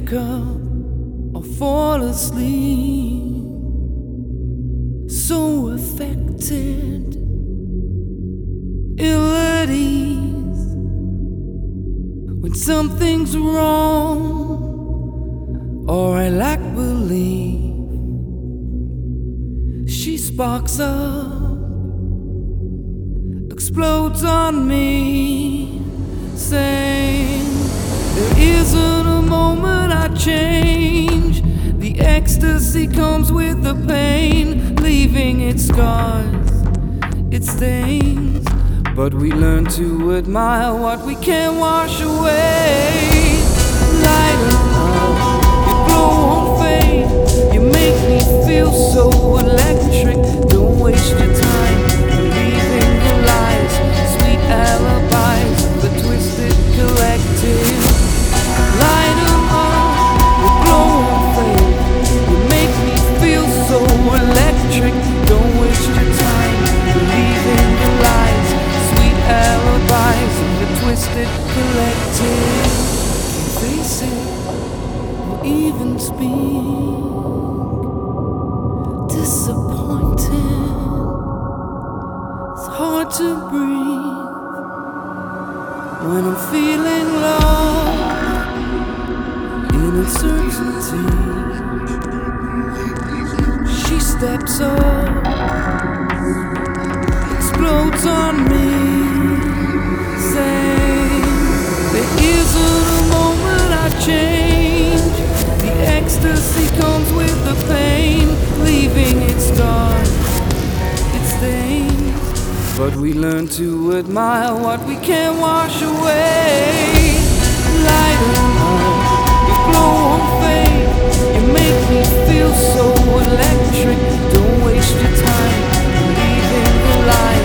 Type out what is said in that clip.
wake up or fall asleep, so affected, ill at ease. When something's wrong or I lack belief, she sparks up, explodes on me, saying there isn't a moment I change. The ecstasy comes with the pain, leaving its scars, its stains. But we learn to admire what we can't wash away. Light up, you glow on fade, you make me feel so electric. Don't waste your time believing the lies, sweet alibis, the twisted collective. Light up, you glow on fade, you make me feel so electric. Don't waste your time believing the lies, sweet alibis, the twisted collective. Can't face it or even speak. Disappointed, it's hard to breathe when I'm feeling lost in uncertainty. She steps up, explodes on me, saying there isn't a moment I change. The ecstasy comes with the pain, leaving its scars, its stains. But we learn to admire what we can't wash away. Light up, you glow on fade, you make me feel so electric. Don't waste your time believing the lies,